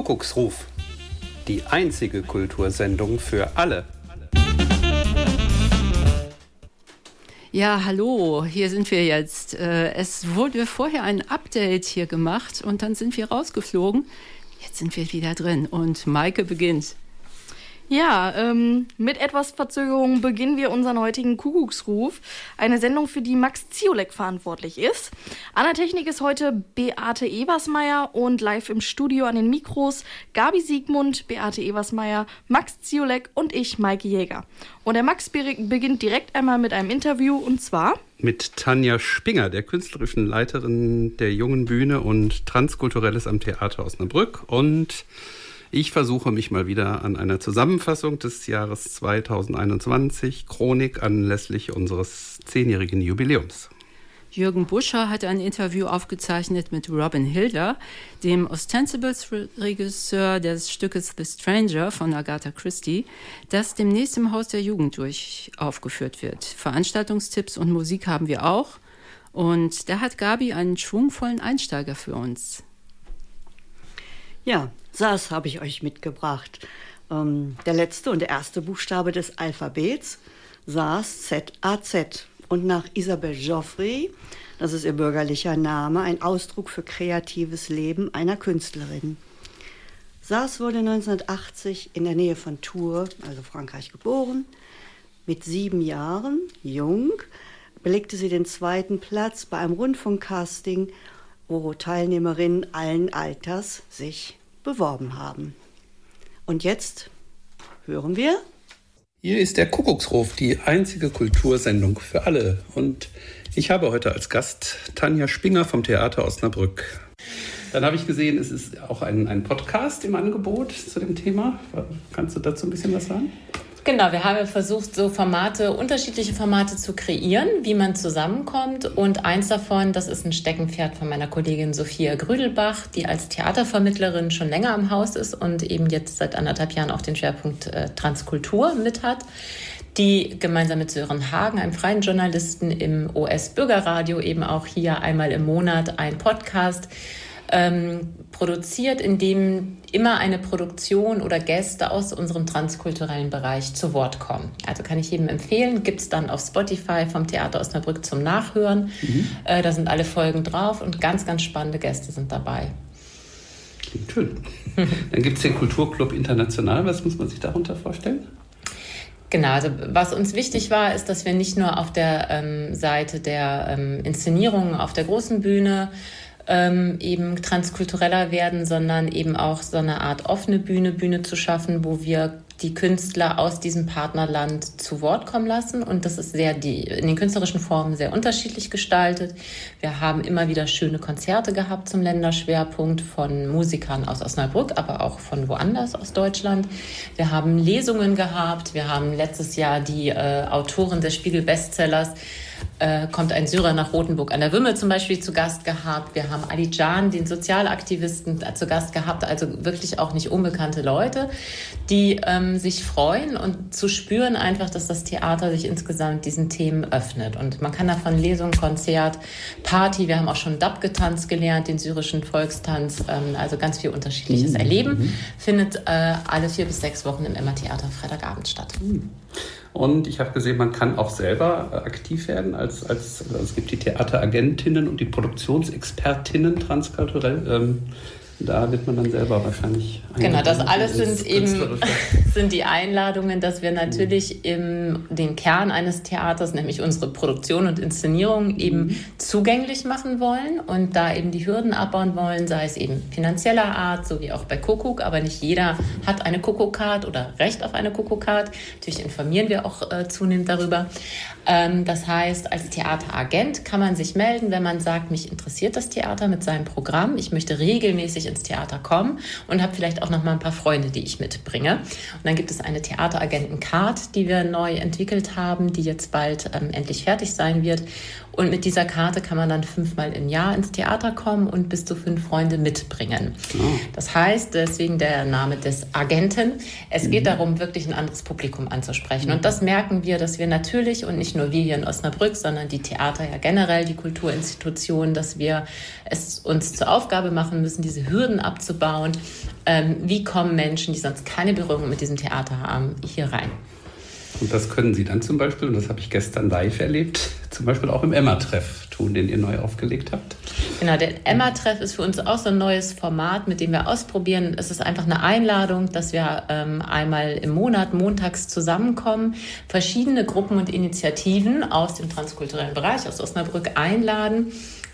Kuckucksruf, die einzige Kultursendung für alle. Ja, hallo, hier sind wir jetzt. Es wurde vorher ein Update hier gemacht und dann sind wir rausgeflogen. Jetzt sind wir wieder drin und Maike beginnt. Ja, mit etwas Verzögerung beginnen wir unseren heutigen Kuckucksruf. Eine Sendung, für die Max Ziolek verantwortlich ist. An der Technik ist heute Beate Ebersmeier und live im Studio an den Mikros Gabi Siegmund, Beate Ebersmeier, Max Ziolek und ich, Maike Jäger. Und der Max beginnt direkt einmal mit einem Interview und zwar mit Tanja Spinger, der künstlerischen Leiterin der Jungen Bühne und Transkulturelles am Theater Osnabrück. Und ich versuche mich mal wieder an einer Zusammenfassung des Jahres 2021, Chronik anlässlich unseres 10-jährigen Jubiläums. Jürgen Buscher hat ein Interview aufgezeichnet mit Robin Hilder, dem Ostensibles-Regisseur des Stückes The Stranger von Agatha Christie, das demnächst im Haus der Jugend aufgeführt wird. Veranstaltungstipps und Musik haben wir auch. Und da hat Gabi einen schwungvollen Einsteiger für uns. Ja, SAS habe ich euch mitgebracht. Der letzte und der erste Buchstabe des Alphabets, SAS, Z-A-Z. Und nach Isabelle Joffre, das ist ihr bürgerlicher Name, ein Ausdruck für kreatives Leben einer Künstlerin. SAS wurde 1980 in der Nähe von Tours, also Frankreich, geboren. Mit 7 Jahren, jung, belegte sie den 2. Platz bei einem Rundfunkcasting, wo Teilnehmerinnen allen Alters sich beworben haben. Und jetzt hören wir. Hier ist der Kuckucksruf, die einzige Kultursendung für alle. Und ich habe heute als Gast Tanja Spinger vom Theater Osnabrück. Dann habe ich gesehen, es ist auch ein Podcast im Angebot zu dem Thema. Kannst du dazu ein bisschen was sagen? Genau, wir haben versucht, so unterschiedliche Formate zu kreieren, wie man zusammenkommt. Und eins davon, das ist ein Steckenpferd von meiner Kollegin Sophia Grüdelbach, die als Theatervermittlerin schon länger im Haus ist und eben jetzt seit 1,5 Jahren auch den Schwerpunkt Transkultur mit hat, die gemeinsam mit Sören Hagen, einem freien Journalisten im OS Bürgerradio, eben auch hier einmal im Monat einen Podcast produziert, in dem immer eine Produktion oder Gäste aus unserem transkulturellen Bereich zu Wort kommen. Also kann ich jedem empfehlen, gibt es dann auf Spotify vom Theater Osnabrück zum Nachhören. Da sind alle Folgen drauf und ganz, ganz spannende Gäste sind dabei. Klingt schön. Dann gibt es den Kulturclub International. Was muss man sich darunter vorstellen? Genau, also was uns wichtig war, ist, dass wir nicht nur auf der Seite der Inszenierungen auf der großen Bühne eben transkultureller werden, sondern eben auch so eine Art offene Bühne zu schaffen, wo wir die Künstler aus diesem Partnerland zu Wort kommen lassen. Und das ist in den künstlerischen Formen sehr unterschiedlich gestaltet. Wir haben immer wieder schöne Konzerte gehabt zum Länderschwerpunkt von Musikern aus Osnabrück, aber auch von woanders aus Deutschland. Wir haben Lesungen gehabt. Wir haben letztes Jahr die Autorin des Spiegel-Bestsellers kommt ein Syrer nach Rothenburg an der Wümme zum Beispiel zu Gast gehabt. Wir haben Ali Can, den Sozialaktivisten, zu Gast gehabt. Also wirklich auch nicht unbekannte Leute, die sich freuen und zu spüren einfach, dass das Theater sich insgesamt diesen Themen öffnet. Und man kann davon Lesung, Konzert, Party, wir haben auch schon Dab getanzt gelernt, den syrischen Volkstanz, also ganz viel Unterschiedliches erleben. Findet alle 4 bis 6 Wochen im Emma-Theater Freitagabend statt. Und ich habe gesehen, man kann auch selber aktiv werden. Also es gibt die Theateragentinnen und die Produktionsexpertinnen transkulturell. Da wird man dann selber wahrscheinlich... Genau, das alles sind die Einladungen, dass wir natürlich den Kern eines Theaters, nämlich unsere Produktion und Inszenierung, eben zugänglich machen wollen und da eben die Hürden abbauen wollen, sei es eben finanzieller Art, so wie auch bei Kuckuck, aber nicht jeder hat eine Kuckuck-Card oder Recht auf eine Kuckuck-Card. Natürlich informieren wir auch zunehmend darüber. Das heißt, als Theateragent kann man sich melden, wenn man sagt, mich interessiert das Theater mit seinem Programm, ich möchte regelmäßig ins Theater kommen und habe vielleicht auch noch mal ein paar Freunde, die ich mitbringe. Und dann gibt es eine Theateragenten-Card, die wir neu entwickelt haben, die jetzt bald endlich fertig sein wird. Und mit dieser Karte kann man dann 5-mal im Jahr ins Theater kommen und bis zu 5 Freunde mitbringen. Oh. Das heißt, deswegen der Name des Agenten. Es geht darum, wirklich ein anderes Publikum anzusprechen. Und das merken wir, dass wir natürlich und nicht nur wir hier in Osnabrück, sondern die Theater ja generell, die Kulturinstitutionen, dass wir es uns zur Aufgabe machen müssen, diese Hürden abzubauen. Wie kommen Menschen, die sonst keine Berührung mit diesem Theater haben, hier rein? Und das können Sie dann zum Beispiel, und das habe ich gestern live erlebt, zum Beispiel auch im Emma-Treff tun, den ihr neu aufgelegt habt. Genau, der Emma-Treff ist für uns auch so ein neues Format, mit dem wir ausprobieren. Es ist einfach eine Einladung, dass wir einmal im Monat montags zusammenkommen, verschiedene Gruppen und Initiativen aus dem transkulturellen Bereich, aus Osnabrück einladen.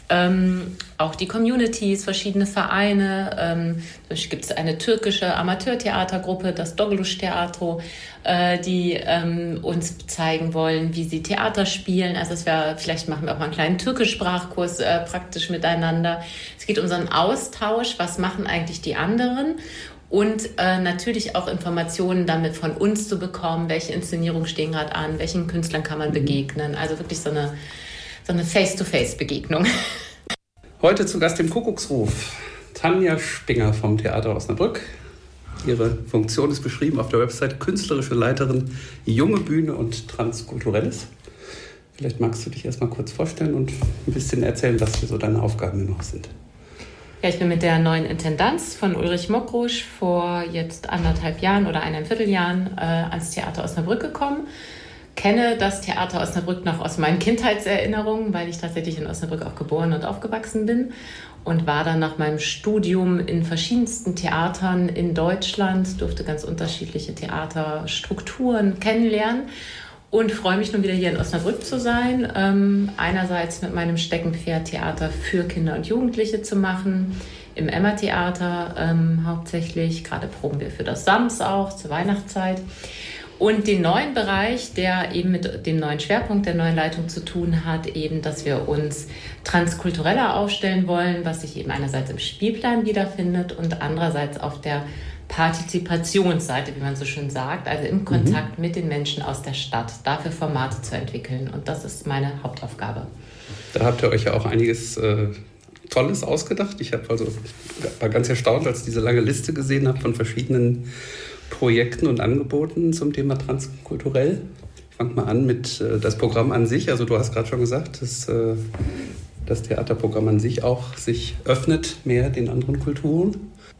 Auch die Communities, verschiedene Vereine. Gibt es eine türkische Amateurtheatergruppe, das Dogluş Teatro, die uns zeigen wollen, wie sie Theater spielen. Also vielleicht machen wir auch mal einen kleinen Türkisch-Sprachkurs praktisch miteinander. Es geht um so einen Austausch, was machen eigentlich die anderen? Und natürlich auch Informationen damit von uns zu bekommen, welche Inszenierungen stehen gerade an, welchen Künstlern kann man begegnen. Also wirklich so eine Face-to-Face-Begegnung. Heute zu Gast im Kuckucksruf Tanja Spinger vom Theater Osnabrück. Ihre Funktion ist beschrieben auf der Website künstlerische Leiterin Junge Bühne und Transkulturelles. Vielleicht magst du dich erst mal kurz vorstellen und ein bisschen erzählen, was hier so deine Aufgaben hier noch sind. Ja, ich bin mit der neuen Intendanz von Ulrich Mokrusch vor jetzt 1,5 Jahren oder 1,25 Jahren ans Theater Osnabrück gekommen. Kenne das Theater Osnabrück noch aus meinen Kindheitserinnerungen, weil ich tatsächlich in Osnabrück auch geboren und aufgewachsen bin und war dann nach meinem Studium in verschiedensten Theatern in Deutschland, durfte ganz unterschiedliche Theaterstrukturen kennenlernen und freue mich nun wieder hier in Osnabrück zu sein. Einerseits mit meinem Steckenpferd Theater für Kinder und Jugendliche zu machen, im Emma-Theater hauptsächlich, gerade proben wir für das Sams auch zur Weihnachtszeit. Und den neuen Bereich, der eben mit dem neuen Schwerpunkt der neuen Leitung zu tun hat, eben, dass wir uns transkultureller aufstellen wollen, was sich eben einerseits im Spielplan wiederfindet und andererseits auf der Partizipationsseite, wie man so schön sagt, also im Kontakt mit den Menschen aus der Stadt, dafür Formate zu entwickeln. Und das ist meine Hauptaufgabe. Da habt ihr euch ja auch einiges Tolles ausgedacht. Ich war ganz erstaunt, als ich diese lange Liste gesehen habe von verschiedenen Projekten und Angeboten zum Thema transkulturell. Ich fange mal an mit das Programm an sich. Also du hast gerade schon gesagt, dass das Theaterprogramm an sich auch sich öffnet mehr den anderen Kulturen.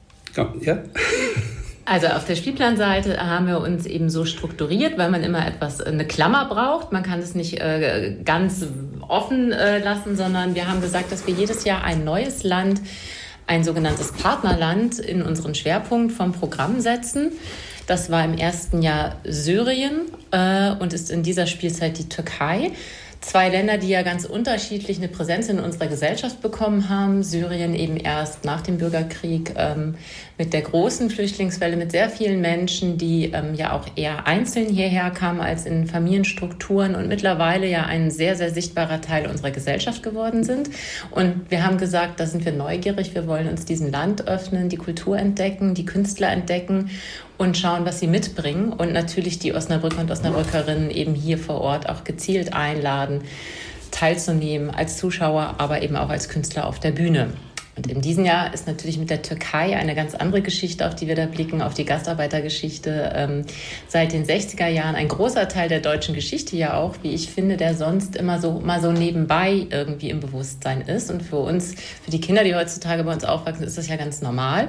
Ja. Also auf der Spielplanseite haben wir uns eben so strukturiert, weil man immer eine Klammer braucht. Man kann es nicht ganz offen lassen, sondern wir haben gesagt, dass wir jedes Jahr ein neues Land, ein sogenanntes Partnerland in unseren Schwerpunkt vom Programm setzen. Das war im ersten Jahr Syrien und ist in dieser Spielzeit die Türkei. 2 Länder, die ja ganz unterschiedlich eine Präsenz in unserer Gesellschaft bekommen haben. Syrien eben erst nach dem Bürgerkrieg mit der großen Flüchtlingswelle, mit sehr vielen Menschen, die ja auch eher einzeln hierher kamen als in Familienstrukturen und mittlerweile ja ein sehr, sehr sichtbarer Teil unserer Gesellschaft geworden sind. Und wir haben gesagt, da sind wir neugierig, wir wollen uns diesem Land öffnen, die Kultur entdecken, die Künstler entdecken und schauen, was sie mitbringen und natürlich die Osnabrücker und Osnabrückerinnen eben hier vor Ort auch gezielt einladen, teilzunehmen als Zuschauer, aber eben auch als Künstler auf der Bühne. Und in diesem Jahr ist natürlich mit der Türkei eine ganz andere Geschichte, auf die wir da blicken, auf die Gastarbeitergeschichte. Seit den 60er Jahren ein großer Teil der deutschen Geschichte ja auch, wie ich finde, der sonst immer so mal so nebenbei irgendwie im Bewusstsein ist. Und für uns, für die Kinder, die heutzutage bei uns aufwachsen, ist das ja ganz normal,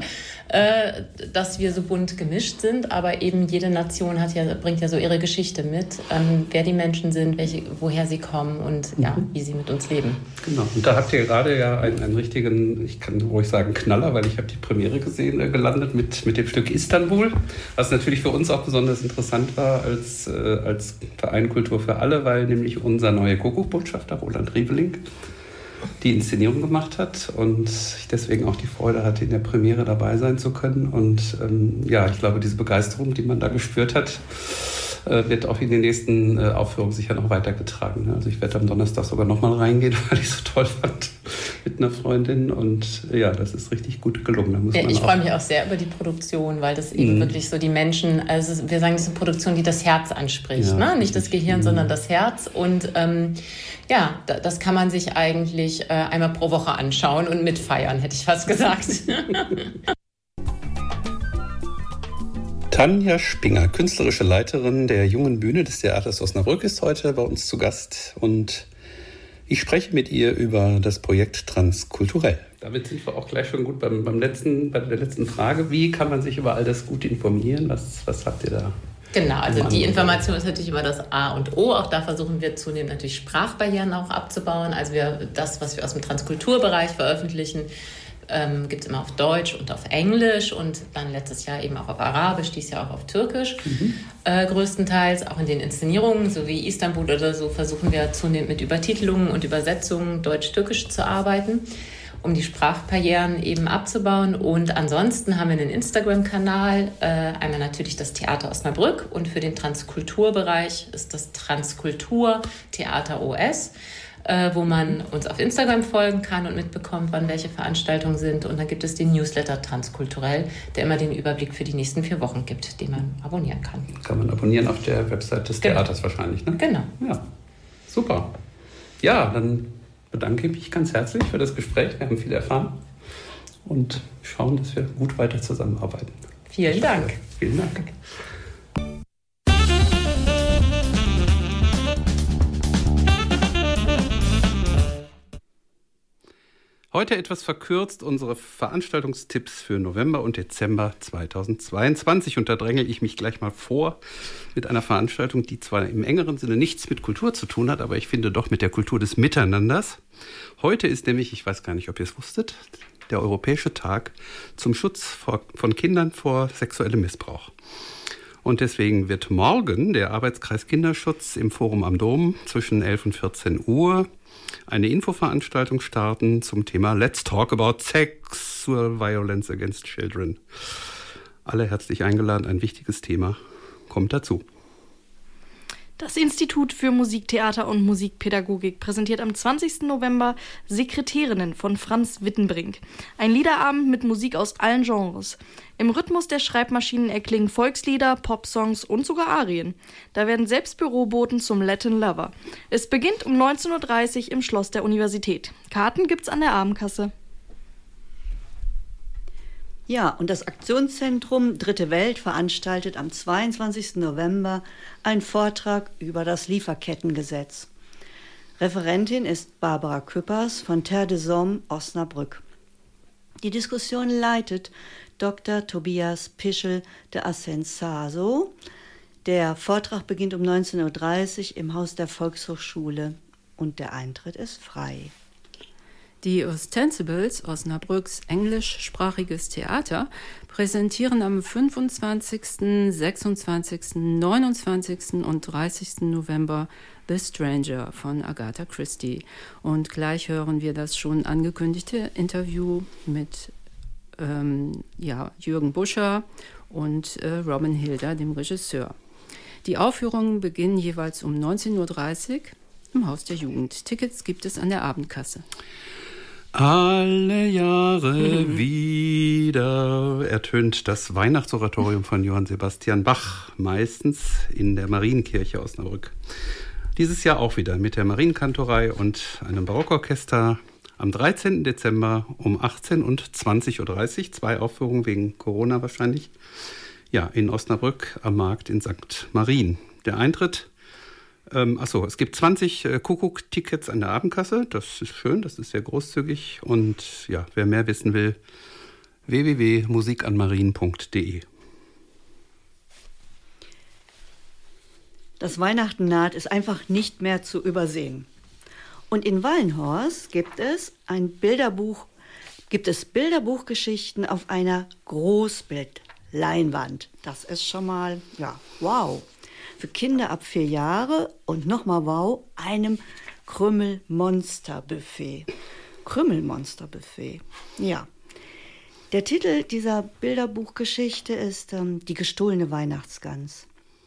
dass wir so bunt gemischt sind. Aber eben jede Nation bringt ja so ihre Geschichte mit, wer die Menschen sind, woher sie kommen und ja, wie sie mit uns leben. Genau. Und da habt ihr gerade ja einen richtigen, ich kann ruhig sagen Knaller, weil ich habe die Premiere gesehen, gelandet mit dem Stück Istanbul, was natürlich für uns auch besonders interessant war als Verein Kultur für alle, weil nämlich unser neuer Kuckuck-Botschafter Roland Rieveling die Inszenierung gemacht hat und ich deswegen auch die Freude hatte, in der Premiere dabei sein zu können. Und ja, ich glaube, diese Begeisterung, die man da gespürt hat, wird auch in den nächsten Aufführungen sicher noch weitergetragen. Also ich werde am Donnerstag sogar nochmal reingehen, weil ich es so toll fand mit einer Freundin. Und ja, das ist richtig gut gelungen. Ich freue mich auch sehr über die Produktion, weil das eben wirklich so die Menschen, also wir sagen, das ist eine Produktion, die das Herz anspricht. Ja, ne? Nicht das Gehirn, sondern das Herz. Und ja, das kann man sich eigentlich einmal pro Woche anschauen und mitfeiern, hätte ich fast gesagt. Tanja Spinger, künstlerische Leiterin der Jungen Bühne des Theaters Osnabrück, ist heute bei uns zu Gast und ich spreche mit ihr über das Projekt Transkulturell. Damit sind wir auch gleich schon gut bei der letzten Frage. Wie kann man sich über all das gut informieren? Was habt ihr da? Genau, also die Information ist natürlich immer das A und O. Auch da versuchen wir zunehmend natürlich Sprachbarrieren auch abzubauen. Also das, was wir aus dem Transkulturbereich veröffentlichen, gibt es immer auf Deutsch und auf Englisch und dann letztes Jahr eben auch auf Arabisch, dieses Jahr auch auf Türkisch. Größtenteils auch in den Inszenierungen, so wie Istanbul oder so, versuchen wir zunehmend mit Übertitelungen und Übersetzungen Deutsch-Türkisch zu arbeiten, um die Sprachbarrieren eben abzubauen. Und ansonsten haben wir einen Instagram-Kanal, einmal natürlich das Theater Osnabrück und für den Transkulturbereich ist das Transkultur Theater OS, wo man uns auf Instagram folgen kann und mitbekommt, wann welche Veranstaltungen sind. Und dann gibt es den Newsletter Transkulturell, der immer den Überblick für die nächsten 4 Wochen gibt, den man abonnieren kann. Kann man abonnieren auf der Website des Theaters wahrscheinlich, ne? Genau. Ja, super. Ja, dann bedanke ich mich ganz herzlich für das Gespräch. Wir haben viel erfahren und schauen, dass wir gut weiter zusammenarbeiten. Vielen Dank. Vielen Dank. Heute etwas verkürzt unsere Veranstaltungstipps für November und Dezember 2022. Und da dränge ich mich gleich mal vor mit einer Veranstaltung, die zwar im engeren Sinne nichts mit Kultur zu tun hat, aber ich finde doch mit der Kultur des Miteinanders. Heute ist nämlich, ich weiß gar nicht, ob ihr es wusstet, der Europäische Tag zum Schutz von Kindern vor sexuellem Missbrauch. Und deswegen wird morgen der Arbeitskreis Kinderschutz im Forum am Dom zwischen 11 und 14 Uhr eine Infoveranstaltung starten zum Thema Let's Talk About Sexual Violence Against Children. Alle herzlich eingeladen, ein wichtiges Thema kommt dazu. Das Institut für Musik, Theater und Musikpädagogik präsentiert am 20. November Sekretärinnen von Franz Wittenbrink. Ein Liederabend mit Musik aus allen Genres. Im Rhythmus der Schreibmaschinen erklingen Volkslieder, Popsongs und sogar Arien. Da werden selbst Büroboten zum Latin Lover. Es beginnt um 19.30 Uhr im Schloss der Universität. Karten gibt's an der Abendkasse. Ja, und das Aktionszentrum Dritte Welt veranstaltet am 22. November einen Vortrag über das Lieferkettengesetz. Referentin ist Barbara Küppers von Terre des Hommes Osnabrück. Die Diskussion leitet Dr. Tobias Pischel de Ascensaso. Der Vortrag beginnt um 19.30 Uhr im Haus der Volkshochschule und der Eintritt ist frei. Die Ostensibles, Osnabrücks englischsprachiges Theater, präsentieren am 25., 26., 29. und 30. November The Stranger von Agatha Christie. Und gleich hören wir das schon angekündigte Interview mit Jürgen Buscher und Robin Hilder, dem Regisseur. Die Aufführungen beginnen jeweils um 19.30 Uhr im Haus der Jugend. Tickets gibt es an der Abendkasse. Alle Jahre wieder ertönt das Weihnachtsoratorium von Johann Sebastian Bach, meistens in der Marienkirche Osnabrück. Dieses Jahr auch wieder mit der Marienkantorei und einem Barockorchester am 13. Dezember um 18 und 20.30 Uhr. 2 Aufführungen wegen Corona wahrscheinlich. Ja, in Osnabrück am Markt in St. Marien. Der Eintritt, es gibt 20 Kuckuck-Tickets an der Abendkasse. Das ist schön, das ist sehr großzügig. Und ja, wer mehr wissen will, www.musikanmarien.de. Das Weihnachten naht ist einfach nicht mehr zu übersehen. Und in Wallenhorst gibt es Bilderbuchgeschichten auf einer Großbildleinwand. Das ist schon mal, wow. Für Kinder ab 4 Jahre und nochmal wow, einem Krümelmonsterbuffet. Krümelmonsterbuffet, ja. Der Titel dieser Bilderbuchgeschichte ist Die gestohlene Weihnachtsgans.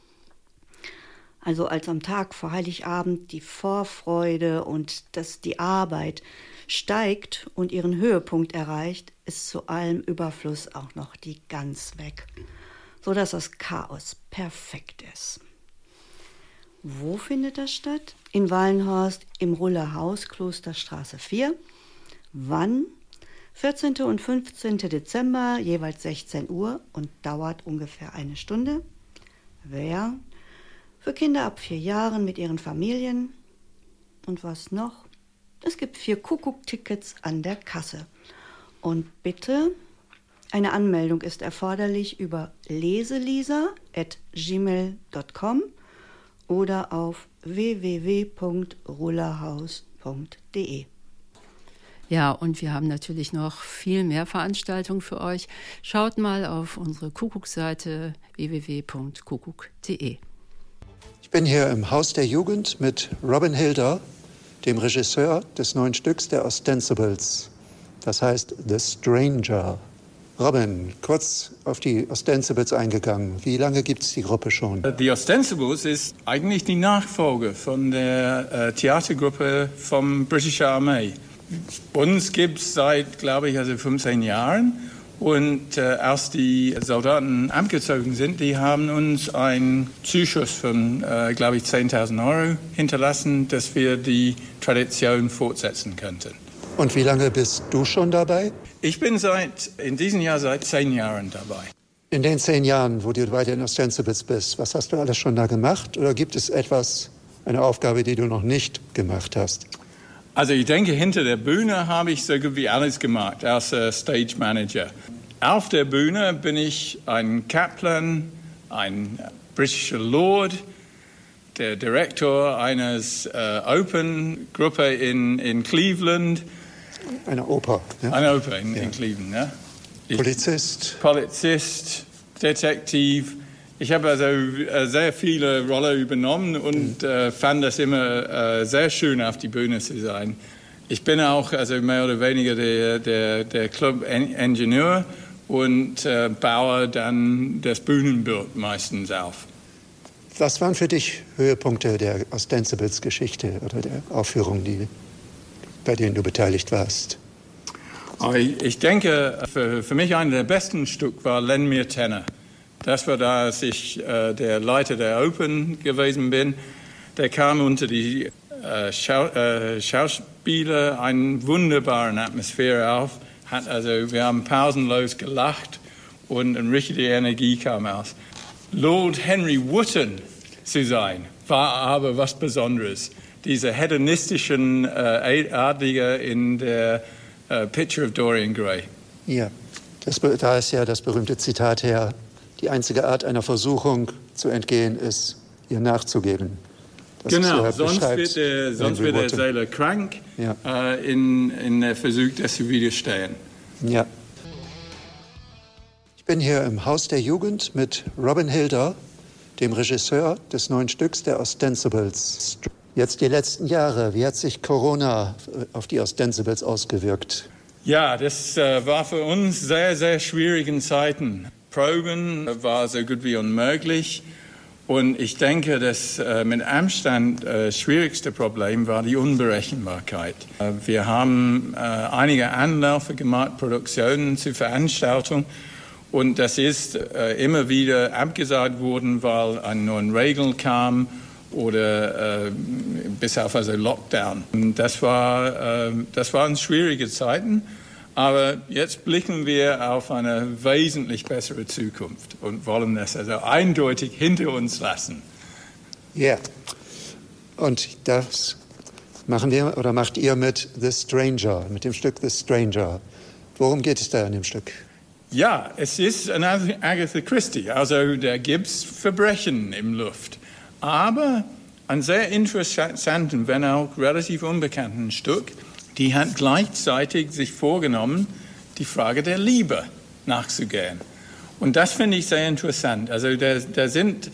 Also als am Tag vor Heiligabend die Vorfreude und die Arbeit steigt und ihren Höhepunkt erreicht, ist zu allem Überfluss auch noch die Gans weg, sodass das Chaos perfekt ist. Wo findet das statt? In Wallenhorst im Ruller Haus, Klosterstraße 4. Wann? 14. und 15. Dezember, jeweils 16 Uhr und dauert ungefähr eine Stunde. Wer? Für Kinder ab 4 Jahren mit ihren Familien. Und was noch? Es gibt 4 Kuckuck-Tickets an der Kasse. Und bitte, eine Anmeldung ist erforderlich über leselisa@gmail.com oder auf www.rullerhaus.de. Ja, und wir haben natürlich noch viel mehr Veranstaltungen für euch. Schaut mal auf unsere Kuckuck-Seite www.kuckuck.de. Ich bin hier im Haus der Jugend mit Robin Hilder, dem Regisseur des neuen Stücks der Ostensibles. Das heißt The Stranger. Robin, kurz auf die Ostensibles eingegangen. Wie lange gibt es die Gruppe schon? Die Ostensibles ist eigentlich die Nachfolge von der Theatergruppe vom Britische Armee. Uns gibt es seit, glaube ich, 15 Jahren. Und als die Soldaten abgezogen sind, die haben uns einen Zuschuss von, glaube ich, 10.000 Euro hinterlassen, dass wir die Tradition fortsetzen könnten. Und wie lange bist du schon dabei? Ich bin in diesem Jahr seit 10 Jahren dabei. In den 10 Jahren, wo du bei den Ostensibles bist, was hast du alles schon da gemacht? Oder gibt es eine Aufgabe, die du noch nicht gemacht hast? Also ich denke, hinter der Bühne habe ich so gut wie alles gemacht als Stage Manager. Auf der Bühne bin ich ein Kaplan, ein britischer Lord, der Direktor eines Opern-Gruppe in Cleveland. Eine Oper. Ja? Eine Oper in Cleveland, ja. Polizist, Detektiv. Ich habe also sehr viele Rollen übernommen und fand das immer sehr schön, auf die Bühne zu sein. Ich bin auch mehr oder weniger der Club-Ingenieur und baue dann das Bühnenbild meistens auf. Was waren für dich Höhepunkte der Ostensibles-Geschichte oder der Aufführung, bei denen du beteiligt warst? Ich denke, für mich einer der besten Stücke war Lend mir Tenor. Das war da, als ich der Leiter der Open gewesen bin. Der kam unter die Schauspieler eine wunderbare Atmosphäre auf. Wir haben pausenlos gelacht und eine richtige Energie kam aus. Lord Henry Wotton zu sein, war aber was Besonderes. Diese hedonistischen Adlige in der Picture of Dorian Gray. Ja, da ist ja das berühmte Zitat her: Die einzige Art einer Versuchung zu entgehen ist, ihr nachzugeben. Das genau, sonst wird der Seele krank, ja. In der Versuch, das zu widerstehen. Ja. Ich bin hier im Haus der Jugend mit Robin Hilder, dem Regisseur des neuen Stücks der Ostensibles. Jetzt die letzten Jahre, wie hat sich Corona auf die Ostensibles ausgewirkt? Ja, das war für uns sehr, sehr schwierigen Zeiten. Proben war so gut wie unmöglich. Und ich denke, das mit Abstand schwierigste Problem war die Unberechenbarkeit. Wir haben einige Anläufe gemacht, Produktionen zur Veranstaltung. Und das ist immer wieder abgesagt worden, weil eine neue Regel kam oder bis auf Lockdown. Und das waren schwierige Zeiten. Aber jetzt blicken wir auf eine wesentlich bessere Zukunft und wollen das eindeutig hinter uns lassen. Ja, und das macht ihr mit The Stranger, mit dem Stück The Stranger. Worum geht es da in dem Stück? Ja, es ist ein Agatha Christie, also da gibt es Verbrechen im Luft. Aber ein sehr interessanten, wenn auch relativ unbekannten Stück. Die hat gleichzeitig sich vorgenommen, die Frage der Liebe nachzugehen. Und das finde ich sehr interessant. Also da sind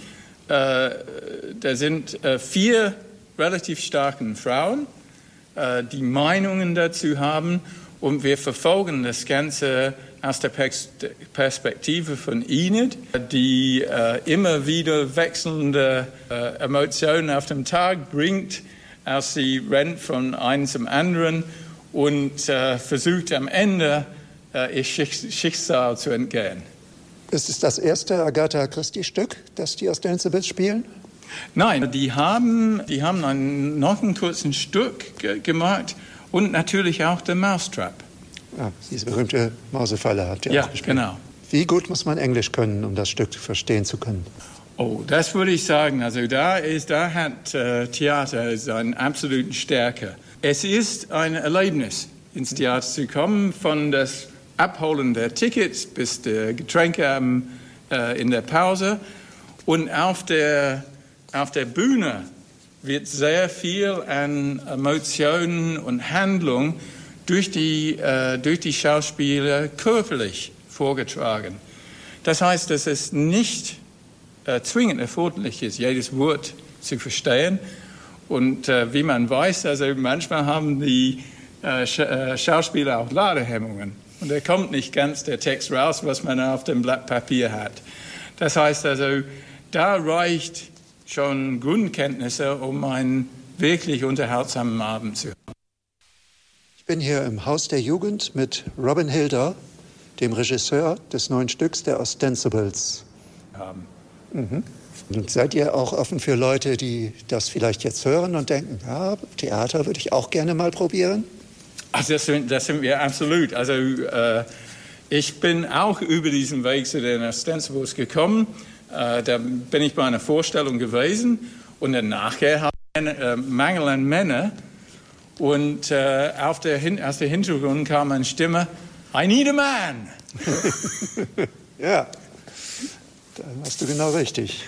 4 relativ starke Frauen, die Meinungen dazu haben. Und wir verfolgen das Ganze aus der Perspektive von Enid, die immer wieder wechselnde Emotionen auf den Tag bringt, als sie rennt von einem zum anderen und versucht am Ende ihr Schicksal zu entgehen. Ist es das erste Agatha Christie-Stück, das die Ostensibles spielen? Nein, die haben noch ein kurzes Stück gemacht und natürlich auch The Mousetrap. Diese berühmte Mausefalle habt ihr auch gespielt. Ja, genau. Wie gut muss man Englisch können, um das Stück verstehen zu können? Oh, das würde ich sagen. Also da hat Theater seine absolute Stärke. Es ist ein Erlebnis, ins Theater zu kommen, von das Abholen der Tickets bis der Getränke in der Pause. Und auf der Bühne wird sehr viel an Emotionen und Handlung durch die Schauspieler körperlich vorgetragen. Das heißt, dass es nicht zwingend erforderlich ist, jedes Wort zu verstehen. Und wie man weiß, also manchmal haben die Schauspieler auch Ladehemmungen. Und da kommt nicht ganz der Text raus, was man auf dem Blatt Papier hat. Das heißt also, da reicht schon Grundkenntnisse, um einen wirklich unterhaltsamen Abend zu haben. Ich bin hier im Haus der Jugend mit Robin Hilder, dem Regisseur des neuen Stücks der Ostensibles. Mhm. Und seid ihr auch offen für Leute, die das vielleicht jetzt hören und denken, ja, Theater würde ich auch gerne mal probieren? Also das sind wir absolut. Also ich bin auch über diesen Weg zu den Ostensibles gekommen. Da bin ich bei einer Vorstellung gewesen und dann nachher haben wir einen Mangel an Männern. Und aus der Hintergrund kam eine Stimme, I need a man. Ja, da hast du genau richtig.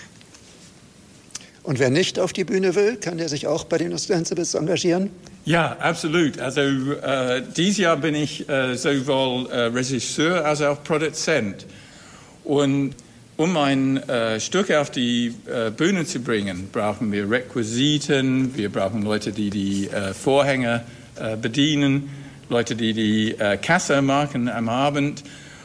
Und wer nicht auf die Bühne will, kann der sich auch bei den Ostensibles engagieren? Ja, absolut. Also dieses Jahr bin ich sowohl Regisseur als auch Produzent. Und um ein Stück auf die Bühne zu bringen, brauchen wir Requisiten, wir brauchen Leute, die die Vorhänge bedienen, Leute, die die Kasse machen am Abend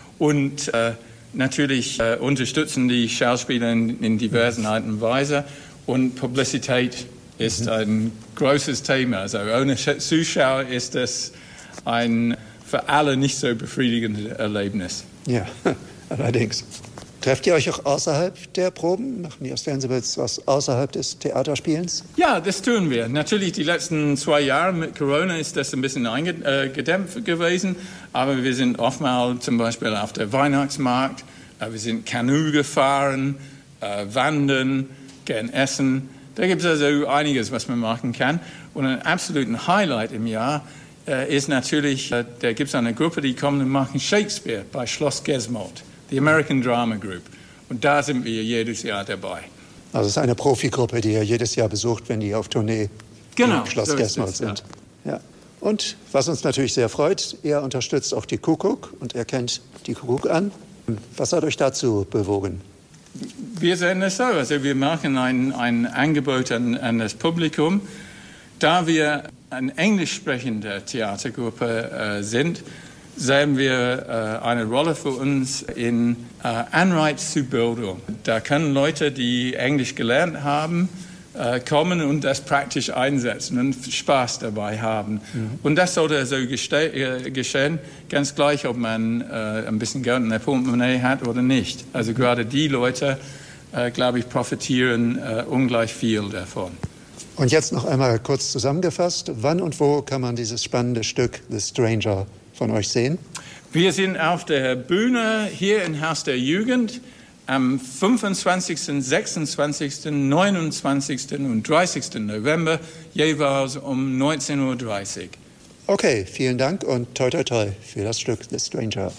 und natürlich unterstützen die Schauspieler in diversen Arten und Weisen. Und Publizität ist ein großes Thema. Also ohne Zuschauer ist das ein für alle nicht so befriedigendes Erlebnis. Ja, allerdings. Trefft ihr euch auch außerhalb der Proben? Machen die Ostensibles was außerhalb des Theaterspielens? Ja, das tun wir. Natürlich, die letzten 2 Jahre mit Corona ist das ein bisschen gedämpft gewesen. Aber wir sind oftmals zum Beispiel auf der Weihnachtsmarkt. Wir sind Kanu gefahren, wandern, gern essen. Da gibt es also einiges, was man machen kann. Und ein absoluten Highlight im Jahr ist natürlich, da gibt es eine Gruppe, die kommen und machen Shakespeare bei Schloss Gesmold. Die American Drama Group. Und da sind wir jedes Jahr dabei. Also es ist eine Profigruppe, die ihr jedes Jahr besucht, wenn die auf Tournee im Schloss Gesmold sind. Ja. Und was uns natürlich sehr freut, ihr unterstützt auch die Kuckuck und ihr kennt die Kuckuck an. Was hat euch dazu bewogen? Wir sehen es so. Also wir machen ein Angebot an das Publikum. Da wir eine englisch sprechende Theatergruppe sind, sehen wir eine Rolle für uns in Anreiz zur Bildung. Da können Leute, die Englisch gelernt haben, kommen und das praktisch einsetzen und Spaß dabei haben. Mhm. Und das sollte so geschehen, ganz gleich, ob man ein bisschen Geld in der Portemonnaie hat oder nicht. Also gerade die Leute, glaube ich, profitieren ungleich viel davon. Und jetzt noch einmal kurz zusammengefasst, wann und wo kann man dieses spannende Stück The Stranger von euch sehen? Wir sind auf der Bühne hier im Haus der Jugend am 25., 26., 29. und 30. November, jeweils um 19:30 Uhr. Okay, vielen Dank und toi toi toi für das Stück The Stranger.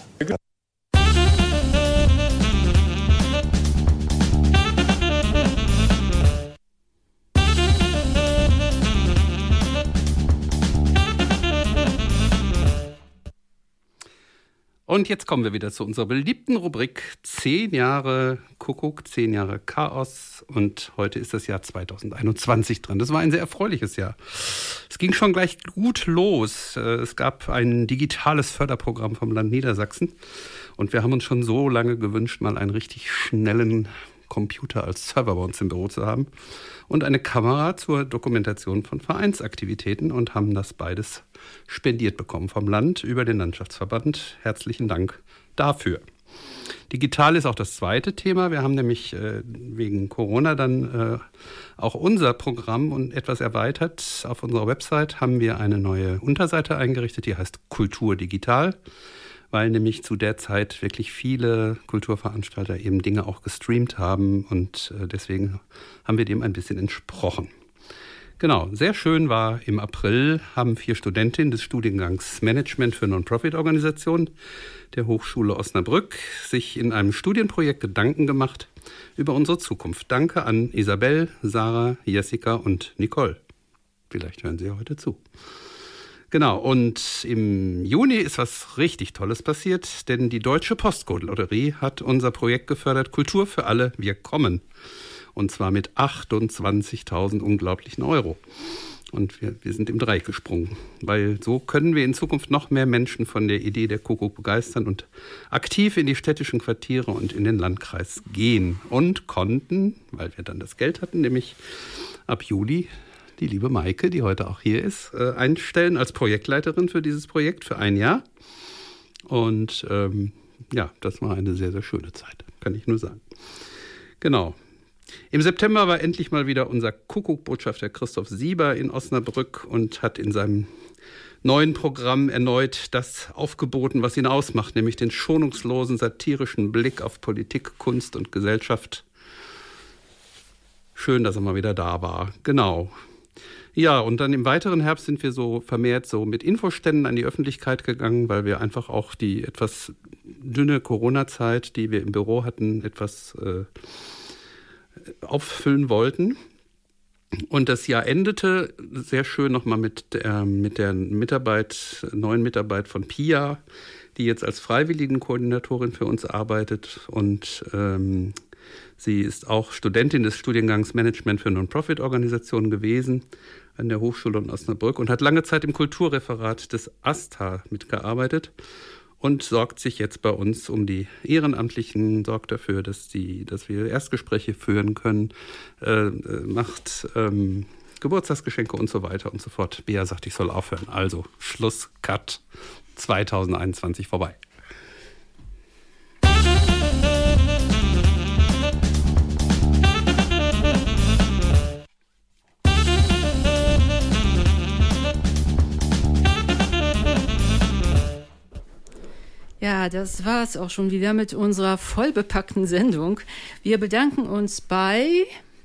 Und jetzt kommen wir wieder zu unserer beliebten Rubrik 10 Jahre Kuckuck, 10 Jahre Chaos. Und heute ist das Jahr 2021 dran. Das war ein sehr erfreuliches Jahr. Es ging schon gleich gut los. Es gab ein digitales Förderprogramm vom Land Niedersachsen. Und wir haben uns schon so lange gewünscht, mal einen richtig schnellen Computer als Server bei uns im Büro zu haben und eine Kamera zur Dokumentation von Vereinsaktivitäten und haben das beides spendiert bekommen vom Land über den Landschaftsverband. Herzlichen Dank dafür. Digital ist auch das zweite Thema. Wir haben nämlich wegen Corona dann auch unser Programm und etwas erweitert. Auf unserer Website haben wir eine neue Unterseite eingerichtet, die heißt Kultur Digital, weil nämlich zu der Zeit wirklich viele Kulturveranstalter eben Dinge auch gestreamt haben und deswegen haben wir dem ein bisschen entsprochen. Genau, sehr schön war, im April haben 4 Studentinnen des Studiengangs Management für Non-Profit-Organisationen der Hochschule Osnabrück sich in einem Studienprojekt Gedanken gemacht über unsere Zukunft. Danke an Isabel, Sarah, Jessica und Nicole. Vielleicht hören Sie ja heute zu. Genau, und im Juni ist was richtig Tolles passiert, denn die Deutsche Postcode-Lotterie hat unser Projekt gefördert, Kultur für alle, wir kommen. Und zwar mit 28.000 unglaublichen Euro. Und wir sind im Dreieck gesprungen, weil so können wir in Zukunft noch mehr Menschen von der Idee der Kuckuck begeistern und aktiv in die städtischen Quartiere und in den Landkreis gehen. Und konnten, weil wir dann das Geld hatten, nämlich ab Juli die liebe Maike, die heute auch hier ist, einstellen als Projektleiterin für dieses Projekt für 1 Jahr. Und das war eine sehr, sehr schöne Zeit, kann ich nur sagen. Genau. Im September war endlich mal wieder unser Kuckuck-Botschafter Christoph Sieber in Osnabrück und hat in seinem neuen Programm erneut das aufgeboten, was ihn ausmacht, nämlich den schonungslosen, satirischen Blick auf Politik, Kunst und Gesellschaft. Schön, dass er mal wieder da war. Genau. Ja, und dann im weiteren Herbst sind wir so vermehrt so mit Infoständen an die Öffentlichkeit gegangen, weil wir einfach auch die etwas dünne Corona-Zeit, die wir im Büro hatten, etwas auffüllen wollten. Und das Jahr endete sehr schön nochmal mit der neuen Mitarbeit von Pia, die jetzt als Freiwilligenkoordinatorin für uns arbeitet. Und sie ist auch Studentin des Studiengangs Management für Non-Profit-Organisationen gewesen an der Hochschule in Osnabrück und hat lange Zeit im Kulturreferat des AStA mitgearbeitet und sorgt sich jetzt bei uns um die Ehrenamtlichen, sorgt dafür, dass wir Erstgespräche führen können, macht Geburtstagsgeschenke und so weiter und so fort. Bea sagt, ich soll aufhören. Also Schluss, Cut, 2021 vorbei. Ja, das war's auch schon wieder mit unserer vollbepackten Sendung. Wir bedanken uns bei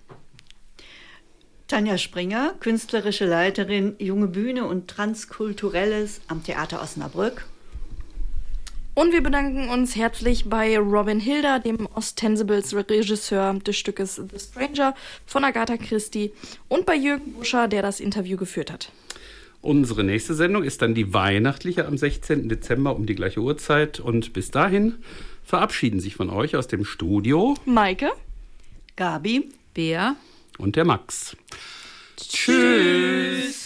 Tanja Springer, künstlerische Leiterin Junge Bühne und Transkulturelles am Theater Osnabrück. Und wir bedanken uns herzlich bei Robin Hilder, dem Ostensibles-Regisseur des Stückes The Stranger von Agatha Christie, und bei Jürgen Buscher, der das Interview geführt hat. Unsere nächste Sendung ist dann die weihnachtliche am 16. Dezember um die gleiche Uhrzeit. Und bis dahin verabschieden sich von euch aus dem Studio Maike, Gabi, Bea und der Max. Tschüss!